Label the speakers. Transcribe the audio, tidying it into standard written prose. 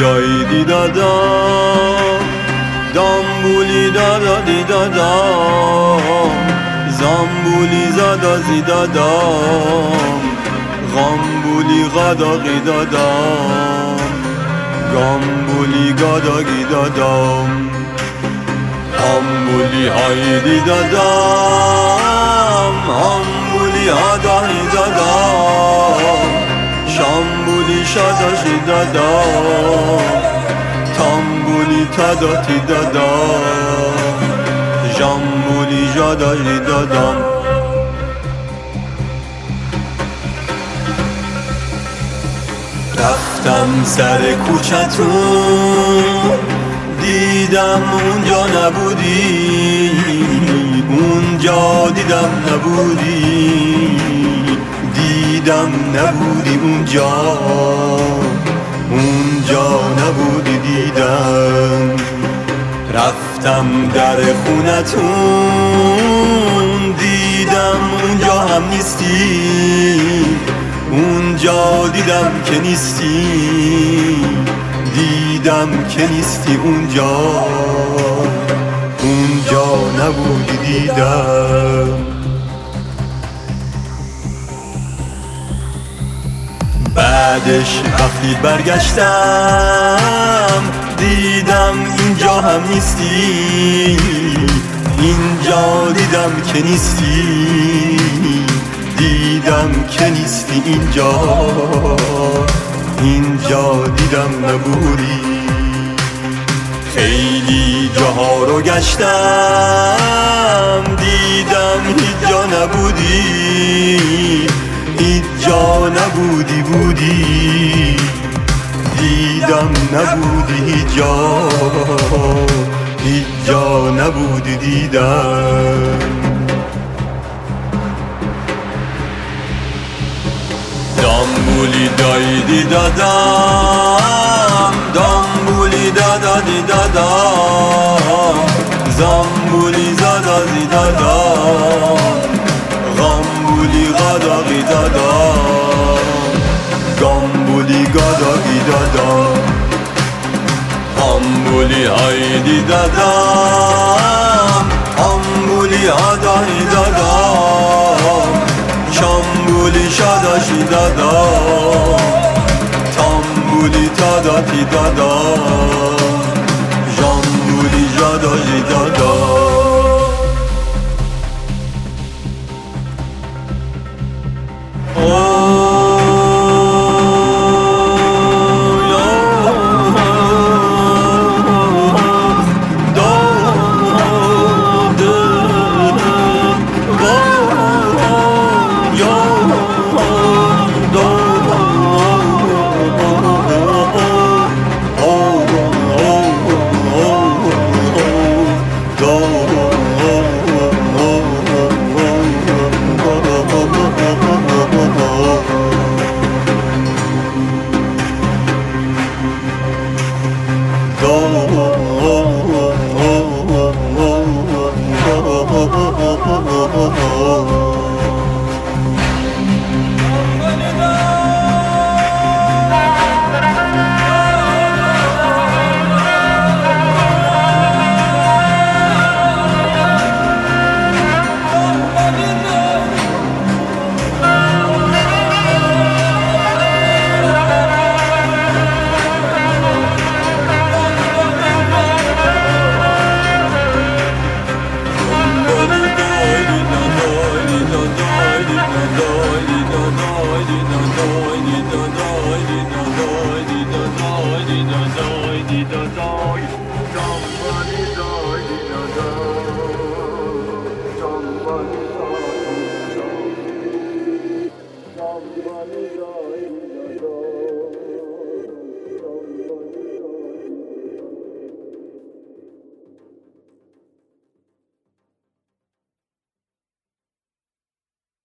Speaker 1: دای دی دادا دامبولی دادا دی دادا زامبولی زادا زی دادا غامبولی غادا غی دادا گامبولی گادا گی دادا هامبولی های دی دادا هامبولی هادا هی دادا شامبولی شادا شی دادا تامبولی تادا تی دادا جامبولی جادا جی دادا رفتم سر کوچتون دیدم اونجا نبودی اونجا دیدم نبودی دیدم نبودی اونجا نبودی دیدم رفتم در خونتون دیدم اونجا هم نیستی اونجا دیدم که نیستی دیدم که نیستی اونجا نبودی دیدم بعدش وقتی برگشتم دیدم اینجا هم نیستی اینجا دیدم که نیستی دیدم که نیستی اینجا دیدم نبودی خیلی جاها رو گشتم دیدم هیچ جا نبودی هیچ جا نبودی بودی دیدم نبودی هیچ جا نبودی دیدم دامبولی دای دی دادم دامبولی دادا دی دادا زامبولی زادا زی دادا غامبولی غادا غی دادا گامبولی گادا غی دادا هامبولی های دی دادا هامبولی هادا هی دادا شامبولی شادا شی دادا تامبولی تادا تی دادا جامبولی جادا جی دادا